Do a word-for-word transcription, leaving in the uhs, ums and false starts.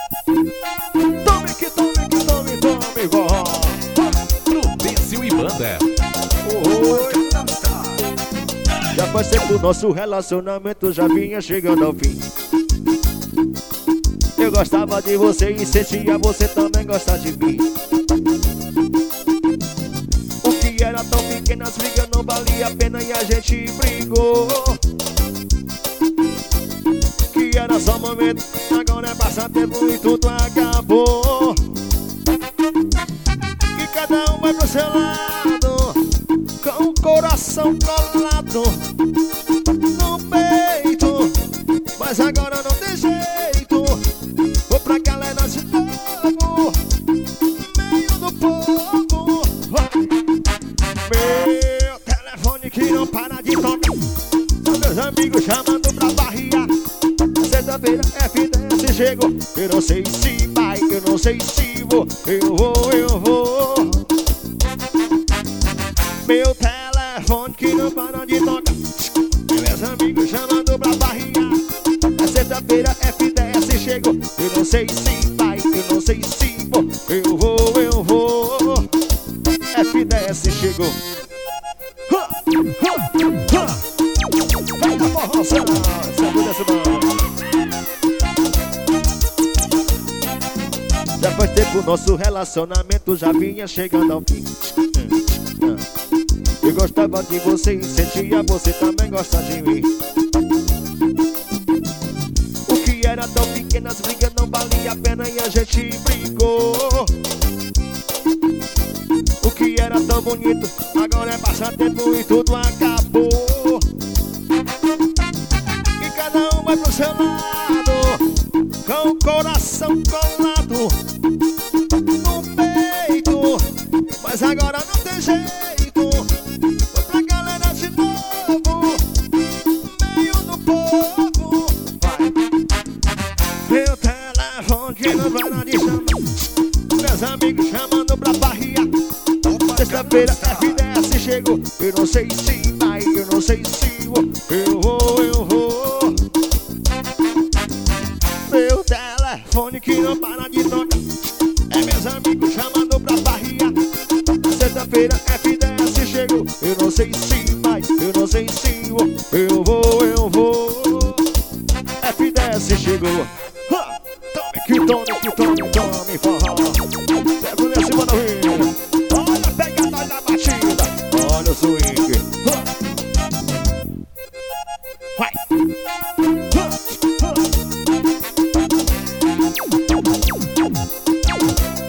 Tome que tome que tome, tome, forró. Prudêncio e banda. Oi. Já faz tempo nosso relacionamento já vinha chegando ao fim. Eu gostava de você e sentia você também gostar de mim. O que era tão pequeno, as brigas não valia a pena e a gente brigou. Que era só momento, agora é passatempo e tudo acabou. E cada um vai pro seu lado, com o coração colado no peito. Mas agora não tem jeito, vou pra galera de novo, meio do povo. Meu telefone que não para de tocar, são meus amigos chamando pra barriar. Sexta-feira F dez chegou, eu não sei se vai, eu não sei se vou, eu vou, eu vou. Meu telefone que não para de tocar, meus amigos chamando pra barriar. Sexta-feira F dez chegou, eu não sei se vai, eu não sei se vou, eu vou, eu vou. F dez chegou. Vai na forroção, sabe dessa mão. Já faz tempo nosso relacionamento já vinha chegando ao fim. Eu gostava de você e sentia você também gosta de mim. O que era tão pequeno, as brigas não valia a pena e a gente brigou. O que era tão bonito, agora é passatempo e tudo acabou. E cada um vai pro seu lado, com o coração colado no peito. Mas agora não tem jeito, vou pra galera de novo, meio do povo. Vai. Meu telefone que não para de chamar, meus amigos chamando pra barriar. Sexta-feira F dez chegou, eu não sei se vai, eu não sei se vou, eu vou, eu vou. Meu telefone que não para de tocar, é meus amigos chamando pra barriar. Sexta-feira F dez chegou, eu não sei se vai, eu não sei se vou, eu vou, eu vou. F dez chegou. Ha! Tome que tome, que tome, tome forró. Pega nesse mano rio. Olha, pega nós na batida. Olha o swing. Ha! Vai. Ha! Ha!